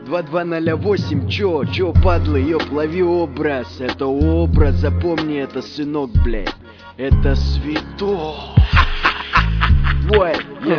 2208, чё, падлы, ёп, лови образ. Это образ, запомни это, сынок, блядь. Это свято. Ой,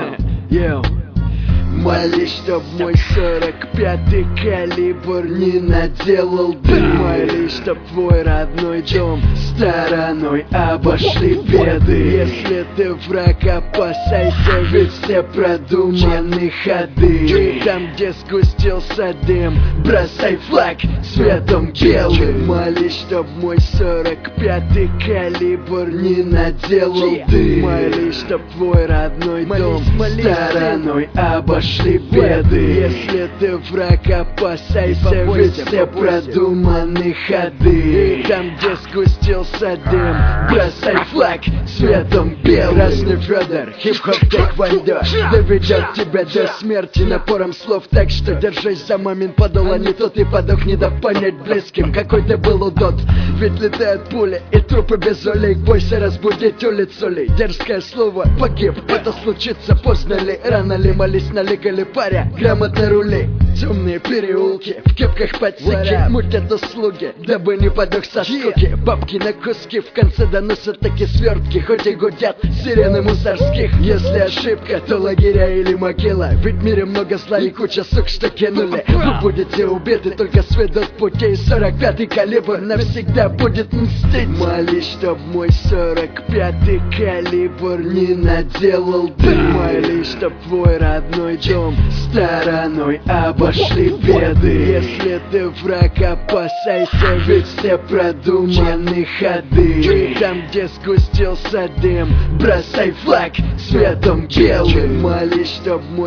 молись, чтоб мой 45-й калибр не наделал дым. Молись, чтоб твой родной дом стороной обошли беды. Если ты враг, опасайся, ведь все продуманы ходы. Там, где сгустился дым, бросай флаг цветом белым. Молись, чтоб мой 45-й калибр не наделал дым. Молись, чтоб твой родной дом стороной обошли беды. Если ты враг, опасайся, ведь все продуманы ходы. Там, где сгустился дым, бросай флаг цветом белым. Красный Федор, хип-хоп тэквондо доведет тебя до смерти напором слов. Так что держись за момент подола, не то ты подохни, да понять близким, какой ты был удот. Ведь летают пули и трупы без улик. Бойся разбудить улицу ли, дерзкое слово погиб. Это случится поздно ли, рано ли, молись налег или паря, грамотно рули. Темные переулки, в кепках подсеки, мутят услуги, дабы не подох со скуки. Бабки на куски, в конце доносят такие свертки, хоть и гудят сирены мусорских. Если ошибка, то лагеря или могила, ведь в мире много зла и куча сук, что кинули. Вы будете убиты, только сведут путей. 45-й калибр навсегда будет мстить. Молись, чтоб мой 45-й калибр не наделал дым. Молись, чтоб твой родной дом стороной обошли беды. Если ты враг, опасайся, ведь все продуманы ходы. Там, где сгустился дым, бросай флаг цветом белым. Молись, чтоб мой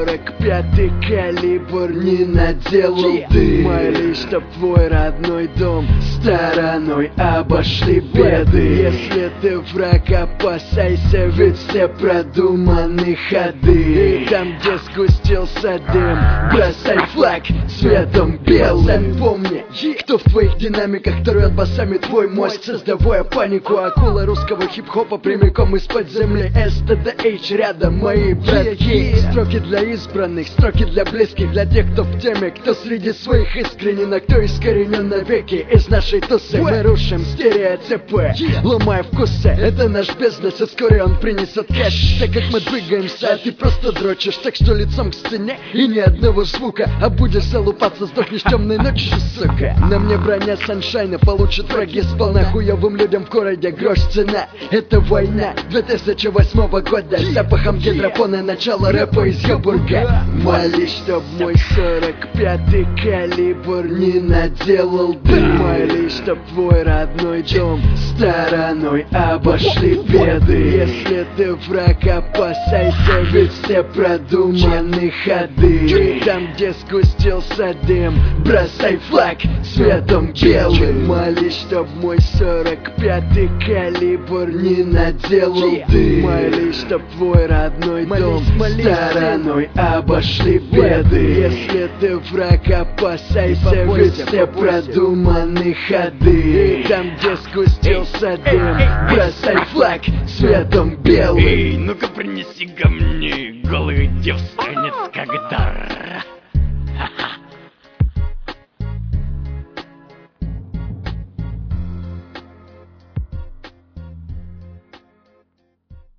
45-й калибр не наделал дым. Молись, чтоб твой родной дом стороной обошли беды. Если ты враг, опасайся, ведь все продуманы ходы. Там, где сгустился дым, бросай флаг цветом белым. Помни, кто в твоих динамиках трет басами твой мозг, создавая панику. Акула русского хип-хопа прямиком из-под земли. STDH рядом мои братки. Строки для избранных, строки для близких, для тех, кто в теме, кто среди своих искренен, а кто искоренен навеки. Из нашей тусы мы рушим стереотипы, ломая вкусы. Это наш бизнес, и вскоре он принесет кэш. Так как мы двигаемся, а ты просто дрочишь, так что лицом к стене и ни одного звука. А будешь залупаться, сдохнешь темной ночью, сука. На мне броня саншайна, получат враги сполна. Хуевым людям в городе грош цена. Это война 2008 года, с запахом гидропона, начало рэпа из Йобурга. Молись, чтоб мой 45-й калибр не наделал дым. Молись, чтоб твой родной дом стороной обошли беды. Если ты враг, опасайся, ведь все продуманы ходы. Там, где сгустился дым, бросай флаг цветом белым. Молись, чтоб мой 45-й калибр не наделал дым. Молись, чтоб твой родной дом стороной обошли беды. Если ты враг, опасайся, ведь все продуманы ходы. Там, где сгустился дым, бросай флаг цветом белым. Эй, ну-ка принеси ко мне голый девственниц как дар. Ха-ха.